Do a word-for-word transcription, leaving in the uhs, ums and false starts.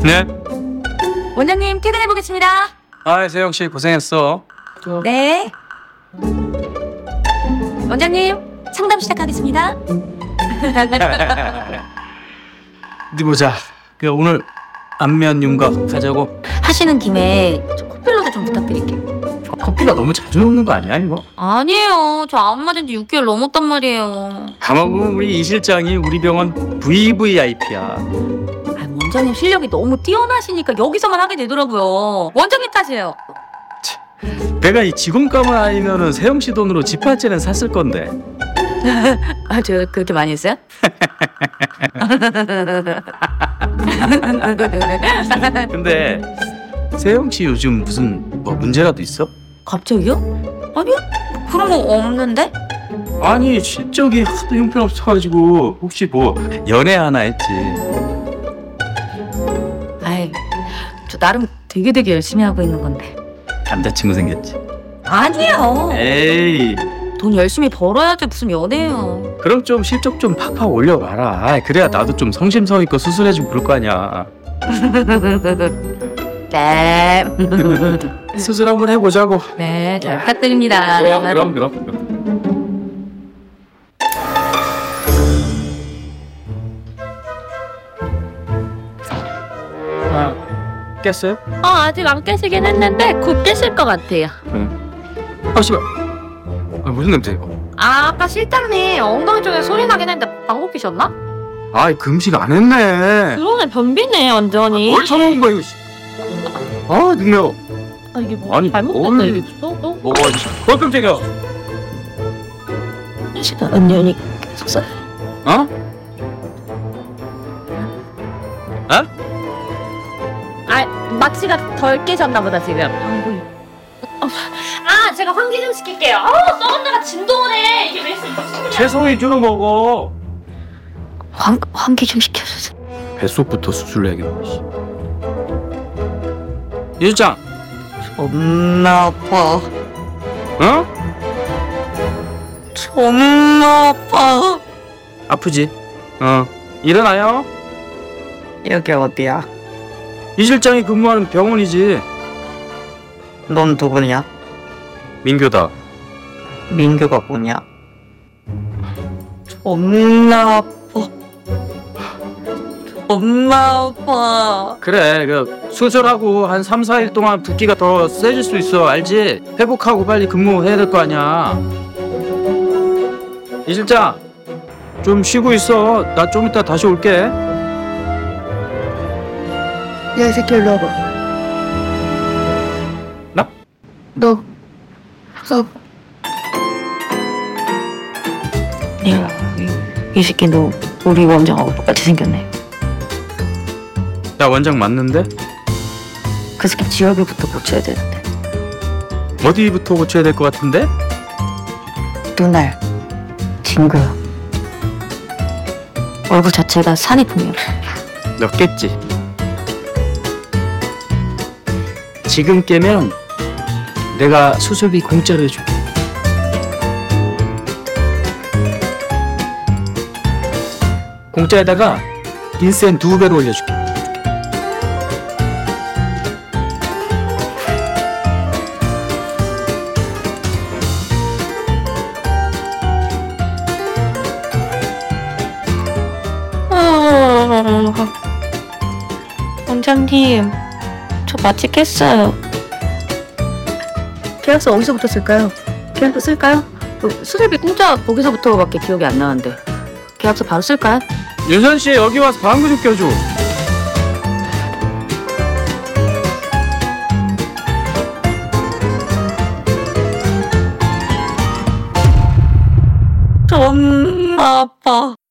네. 원장님 퇴근해 보겠습니다. 아, 세영 씨 고생했어. 네. 원장님 상담 시작하겠습니다. 어디 보자. 그 오늘 안면 윤곽 하자고. 하시는 김에 저 코필러도 좀 부탁드릴게요. 커피가 너무 자주 먹는 거 아니야 이거? 아니에요. 저 안 맞은 지 육 개월 넘었단 말이에요. 가만보면 우리 이 실장이 우리 병원 브이브이아이피야. 아, 원장님 실력이 너무 뛰어나시니까 여기서만 하게 되더라고요. 원장님 탓이에요. 내가 이 직원감을 아니면은 세영 씨 돈으로 집 한 채는 샀을 건데. 아, 저 그렇게 많이 했어요? 근데 세영 씨 요즘 무슨 뭐 문제라도 있어? 갑자기요? 아니요. 그런 거 없는데? 아니 실적이 하도 형편없어가지고 혹시 뭐 연애 하나 했지? 아이, 저 나름 되게 되게 열심히 하고 있는 건데. 남자친구 생겼지? 아니에요. 에이, 돈 열심히 벌어야지 무슨 연애예요. 그럼 좀 실적 좀 팍팍 올려봐라. 아이, 그래야 나도 좀 성심성의껏 수술해주고 그럴 거 아니야. 네. 수술 한번 해보자고. 네, 잘 부탁드립니다. 그럼 그럼 그럼. 아, 깼어요? 어, 아직 안 깨시긴 했는데 곧 깨실 것 같아요. 응. 아 씨발. 아, 무슨 냄새 이거? 아, 아까 실장님 엉덩이 쪽에 소리 나긴 했는데 방귀 끼셨나? 아이 금식 안 했네. 그러네, 변비네 완전히. 뭘 쳐놓은 거야 이거. 씨. 아 능력. 아, 이게 뭐 아니, 잘못됐다 뭘- 이게 또? 또? 뭐 어, 깜짝이야. 시간 언년이 계속 써. 어? 어? 아, 막시가 덜 깨셨나 보다 지금. 방귀. 어, 아, 제가 환기 좀 시킬게요. 아, 썩은내가 진동을 해. 이게 왜 이렇게 무슨 채송이 주는 먹어. 환 환기 좀 시켜주세요. 뱃속부터 수술해야겠네. 씨. 이 실장. 존나 아파. 어? 존나 아파. 아프지? 어. 일어나요. 여기 어디야? 이 실장이 근무하는 병원이지. 넌 누구냐? 민규다. 민규가 뭐냐? 존나 아파. 존나 아파. 그래. 그 수술하고 한 삼, 사 일 동안 붓기가 더 세질 수 있어. 알지? 회복하고 빨리 근무해야 될 거 아니야. 이 실장. 좀 쉬고 있어. 나 좀 이따 다시 올게. 야, 이 새끼 일로 와봐. 나? 너, 너. 야, 이, 이 새끼 너 우리 원장하고 똑같이 생겼네. 나 원장 맞는데? 그 새끼 지혈부부터 고쳐야 되는데. 어디부터 고쳐야 될 것 같은데? 눈알, 징그. 얼굴 자체가 산이풍이야. 너 깼지? 지금 깨면 내가 수술비 공짜로 해줄게. 공짜에다가 인센 두 배로 올려줄게. 원장님, 저 마취 깼어요. 계약서 어디서부터 쓸까요? 계약서 쓸까요? 그 수술비 공짜 거기서부터밖에 기억이 안 나는데. 계약서 바로 쓸까요? 윤선 씨 여기 와서 방구 좀 껴줘. 존나 아파.